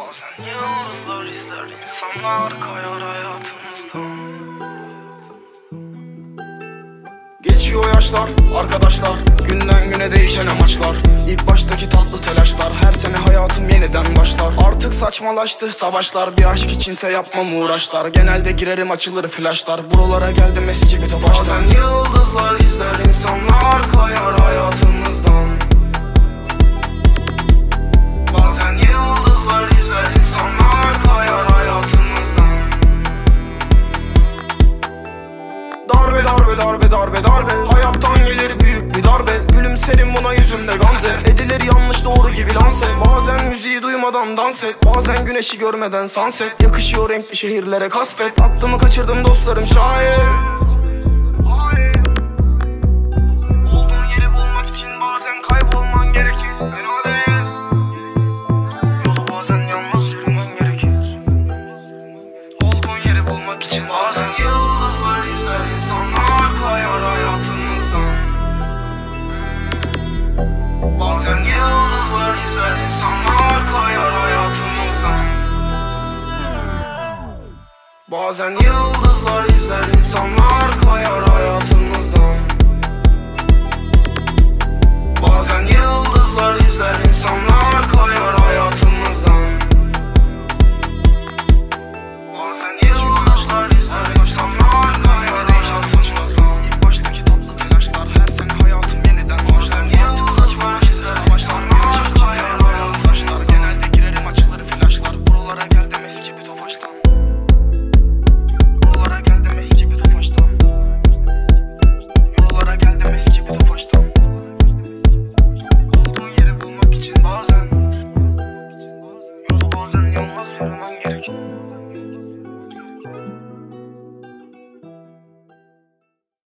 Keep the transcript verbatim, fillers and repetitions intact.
Bazen yıldızlar izler, insanlar kayar hayatımızdan. Geçiyor yaşlar, arkadaşlar, günden güne değişen amaçlar. İlk baştaki tatlı telaşlar, her sene hayatım yeniden başlar. Artık saçmalaştı savaşlar, bir aşk içinse yapmam uğraşlar. Genelde girerim açılır flaşlar, buralara geldim eski bir tofaştan. Bazen yıldızlar izler, insanlar kayar hayatımızdan. Bazen yıldızlar izler, insanlar kayar hayatımızdan. Darbe darbe darbe darbe darbe, hayattan gelir büyük bir darbe. Gülümserim buna yüzümde gamze, edilir yanlış doğru gibi lanse. Bazen müziği duymadan dans et, bazen güneşi görmeden sunset. Yakışıyor renkli şehirlere kasvet, aklımı kaçırdım dostlarım şayet. Olduğun yeri bulmak için bazen kaybolman gerekir, fena değil. Yolu bazen yalnız yürümen gerekir. Olduğun yeri bulmak için bazen yıldızlar izler, insanlar kayar hayatımızdan. Bazen yıldızlar izler, insanlar kayar hayatımızdan. Bazen yıldızlar izler, insanlar kayar